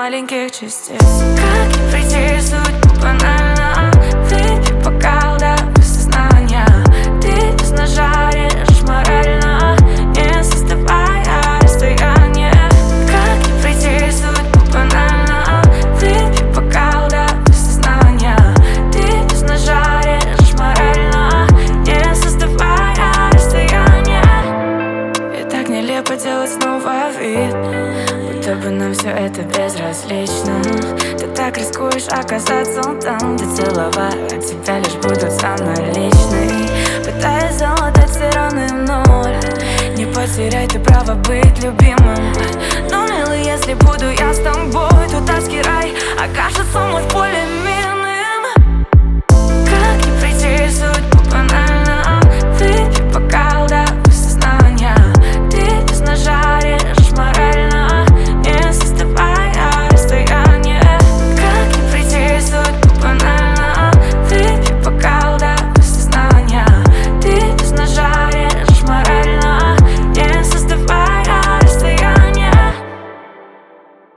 маленьких частиц. Как не прийти, суть банально. Выпей бокал до сознания. Ты без ножа режешь морально, не создавая расстояние. Как не прийти, суть банально. Выпей бокал до сознания. Ты без ножа режешь морально, не создавая расстояние. И так нелепо делать снова вид, будто бы нам все это безразлично. Ты так рискуешь оказаться там, где целовать тебя лишь будут со мной личной. Пытаясь залатать все раны в ноль. Не потеряй ты право быть любимым. Но, милый, если буду я с тобой, то тайский рай окажется мой в поле.